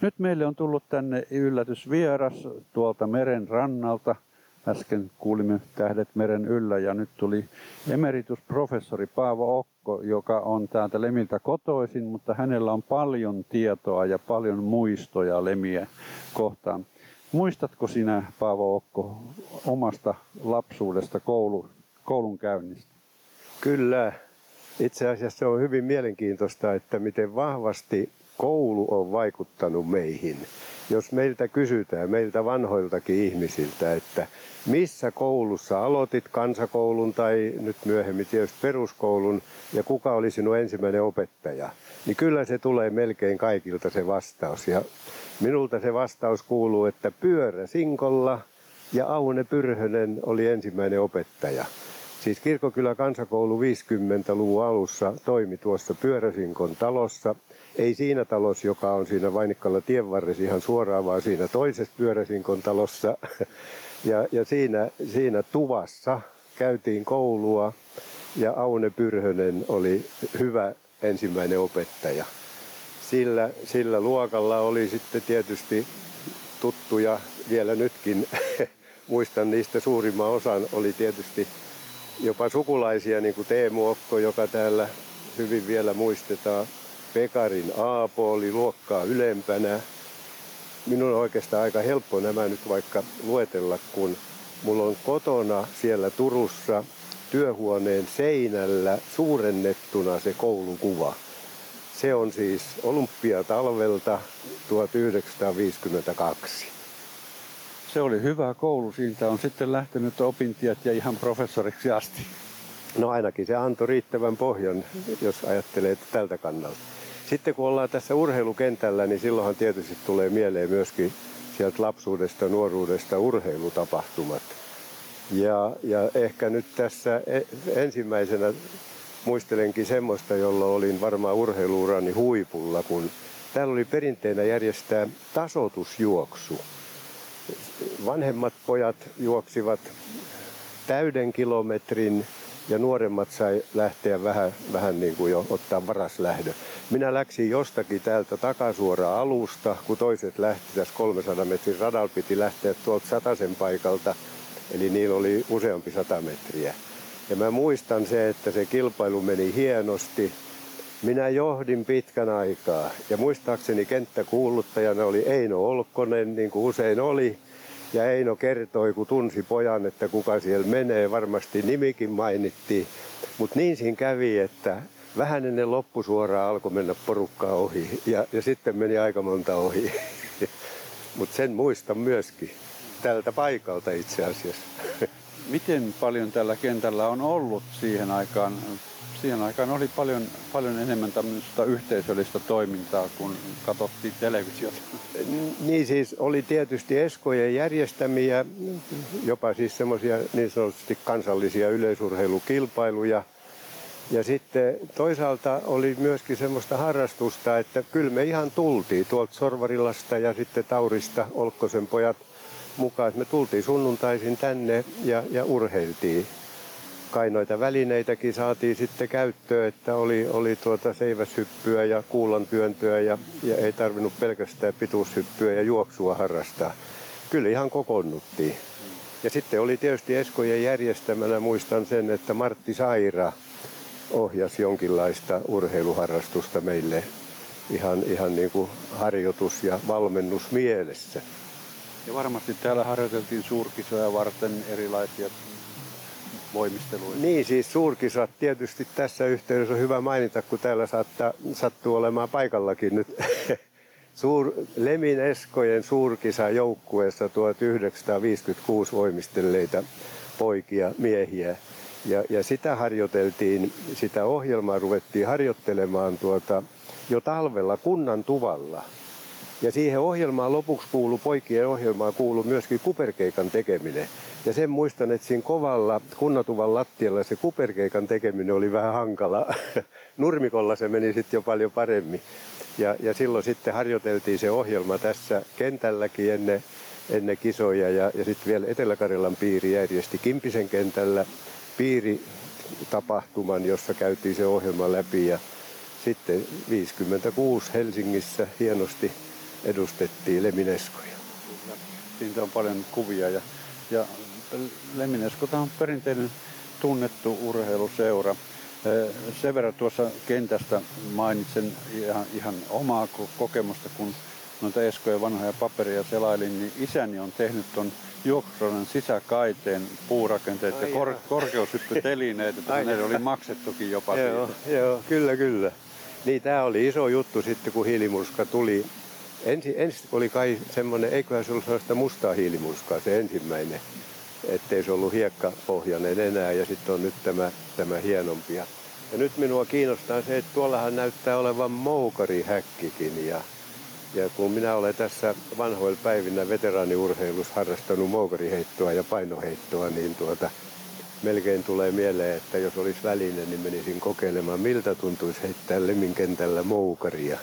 Nyt meille on tullut tänne yllätysvieras tuolta meren rannalta. Äsken kuulimme Tähdet meren yllä ja nyt tuli emeritusprofessori Paavo Okko, joka on täältä Lemiltä kotoisin, mutta hänellä on paljon tietoa ja paljon muistoja Lemiä kohtaan. Muistatko sinä, Paavo Okko, omasta lapsuudesta koulun käynnistä? Kyllä. Itse asiassa se on hyvin mielenkiintoista, että miten vahvasti koulu on vaikuttanut meihin. Jos meiltä kysytään, meiltä vanhoiltakin ihmisiltä, että missä koulussa aloitit, kansakoulun tai nyt myöhemmin tietysti peruskoulun, ja kuka oli sinun ensimmäinen opettaja, niin kyllä se tulee melkein kaikilta se vastaus. Ja minulta se vastaus kuuluu, että Pyöräsinkolla ja Aune Pyrhönen oli ensimmäinen opettaja. Siis Kirkkokylän kansakoulu 50-luvun alussa toimi tuossa Pyöräsinkon talossa. Ei siinä talossa, joka on siinä Vainikkala tienvarressa ihan suoraan, vaan siinä toisessa Pyöräsinkon talossa. Ja siinä tuvassa käytiin koulua ja Aune Pyrhönen oli hyvä ensimmäinen opettaja. Sillä luokalla oli sitten tietysti tuttuja vielä nytkin. Muistan niistä suurimman osan oli tietysti jopa sukulaisia, niin kuin Teemu Okko, joka täällä hyvin vielä muistetaan. Pekarin Aapo oli luokkaa ylempänä. Minun on oikeastaan aika helppo nämä nyt vaikka luetella, kun mulla on kotona siellä Turussa työhuoneen seinällä suurennettuna se koulukuva. Se on siis olympiatalvelta 1952. Se oli hyvä koulu. Siitä on sitten lähtenyt opintiet ja ihan professoriksi asti. No ainakin se antoi riittävän pohjan, jos ajattelee tältä kannalta. Sitten kun ollaan tässä urheilukentällä, niin silloinhan tietysti tulee mieleen myöskin sieltä lapsuudesta, nuoruudesta urheilutapahtumat. Ja ehkä nyt tässä ensimmäisenä muistelenkin semmoista, jolloin olin varmaan urheiluurani huipulla, kun täällä oli perinteenä järjestää tasoitusjuoksu. Vanhemmat pojat juoksivat täyden kilometrin ja nuoremmat sai lähteä vähän niin kuin jo ottaa varaslähdö. Minä läksin jostakin täältä takasuoraan alusta, kun toiset lähti tässä 300 metrin radalla, piti lähteä tuolta Satasen paikalta, eli niillä oli useampi 100 metriä. Ja mä muistan se, että se kilpailu meni hienosti. Minä johdin pitkän aikaa ja muistaakseni kenttäkuuluttajana oli Eino Olkkonen, niin kuin usein oli. Ja Eino kertoi, kun tunsi pojan, että kuka siellä menee, varmasti nimikin mainittiin. Mutta niin siinä kävi, että vähän ennen loppusuoraa alkoi mennä porukkaa ohi ja sitten meni aika monta ohi. Mutta sen muistan myöskin tältä paikalta itse asiassa. Miten paljon tällä kentällä on ollut siihen aikaan? Siihen aikaan oli paljon enemmän tämmöistä yhteisöllistä toimintaa, kun katsottiin televisiota. Niin siis oli tietysti Eskojen järjestämiä, jopa siis semmoisia niin sanotusti kansallisia yleisurheilukilpailuja. Ja sitten toisaalta oli myöskin semmoista harrastusta, että kyllä me ihan tultiin tuolta Sorvarilasta ja sitten Taurista Olkkosen pojat mukaan. Me tultiin sunnuntaisin tänne ja urheiltiin. Kai noita välineitäkin saatiin sitten käyttöön, että oli seiväshyppyä ja kuulantyöntöä ja ei tarvinnut pelkästään pituushyppyä ja juoksua harrastaa. Kyllä ihan kokoonnuttiin. Ja sitten oli tietysti Eskojen järjestämänä, muistan sen, että Martti Saira ohjasi jonkinlaista urheiluharrastusta meille ihan niin kuin harjoitus- ja valmennusmielessä. Ja varmasti täällä harjoiteltiin suurkisoja varten erilaisia voimisteluita. Niin, siis suurkisat tietysti tässä yhteydessä on hyvä mainita, kun täällä sattuu olemaan paikallakin nyt Lemin Eskojen suurkisa joukkueessa 1956 voimistelleita poikia, miehiä. Ja sitä harjoiteltiin, sitä ohjelmaa ruvettiin harjoittelemaan jo talvella kunnan tuvalla. Ja siihen ohjelmaan lopuksi poikien ohjelmaan kuului myöskin kuperkeikan tekeminen. Ja sen muistan, että siinä kovalla kunnatuvan lattialla se kuperkeikan tekeminen oli vähän hankala. Nurmikolla se meni sitten jo paljon paremmin. Ja silloin sitten harjoiteltiin se ohjelma tässä kentälläkin ennen kisoja. Ja sitten vielä Etelä-Karjalan piiri järjesti Kimpisen kentällä piiritapahtuman, jossa käytiin se ohjelma läpi. Ja sitten 56 Helsingissä hienosti edustettiin Lemineskoja. Siitä on paljon kuvia ja Lemineskohan on perinteinen tunnettu urheiluseura. Sen verran tuossa kentästä mainitsen ihan omaa kokemusta, kun noita Eskojen vanhoja paperia selailin, niin isäni on tehnyt ton juoksusodan sisäkaiteen puurakenteet ja korkeushyppytelineet, että hänelle oli maksettukin jopa siitä. Joo, kyllä. Niin tämä oli iso juttu sitten, kun hiilimurska tuli. Ensin oli kai semmoinen, eiköhän se ollut sellaista mustaa hiilimurskaa se ensimmäinen, ettei se ollut hiekkapohjainen enää, ja sitten on nyt tämä hienompi. Ja nyt minua kiinnostaa se, että tuollahan näyttää olevan moukarihäkkikin, ja kun minä olen tässä vanhoilla päivinä veteraaniurheilussa harrastanut moukariheittoa ja painoheittoa, niin melkein tulee mieleen, että jos olisi väline, niin menisin kokeilemaan, miltä tuntuisi heittää Lemin kentällä moukaria.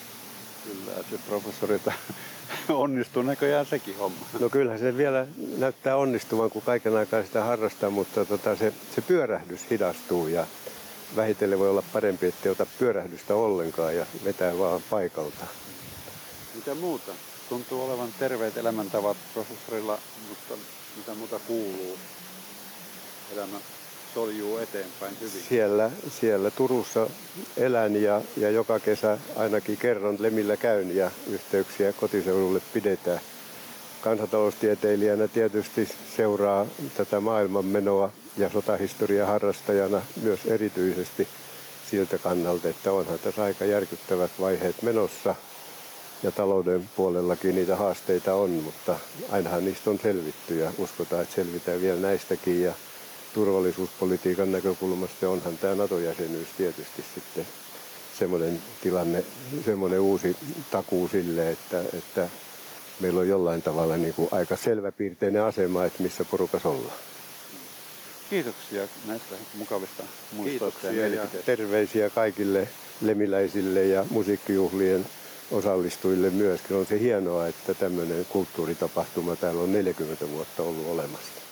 Kyllä, se professorilta onnistuu näköjään sekin homma. No kyllähän se vielä näyttää onnistuvan, kun kaiken aikaa sitä harrastaa, mutta se pyörähdys hidastuu ja vähitellen voi olla parempi, ettei ota pyörähdystä ollenkaan ja vetää vaan paikalta. Mitä muuta? Tuntuu olevan terveet elämäntavat professorilla, mutta mitä muuta kuuluu? Elämä soljuu eteenpäin hyvin. Siellä Turussa elän ja joka kesä ainakin kerran Lemillä käyn ja yhteyksiä kotiseudulle pidetään. Kansantaloustieteilijänä tietysti seuraa tätä maailmanmenoa ja sotahistorian harrastajana myös erityisesti siltä kannalta, että onhan tässä aika järkyttävät vaiheet menossa. Ja talouden puolellakin niitä haasteita on, mutta ainahan niistä on selvitty ja uskotaan, että selvitään vielä näistäkin. Ja turvallisuuspolitiikan näkökulmasta onhan tämä NATO-jäsenyys tietysti sitten semmoinen tilanne, semmoinen uusi takuu sille, että meillä on jollain tavalla niin kuin aika selväpiirteinen asema, että missä porukassa ollaan. Kiitoksia näistä mukavista muistoista ja terveisiä kaikille lemiläisille ja musiikkijuhlien osallistujille myöskin. On se hienoa, että tämmöinen kulttuuritapahtuma täällä on 40 vuotta ollut olemassa.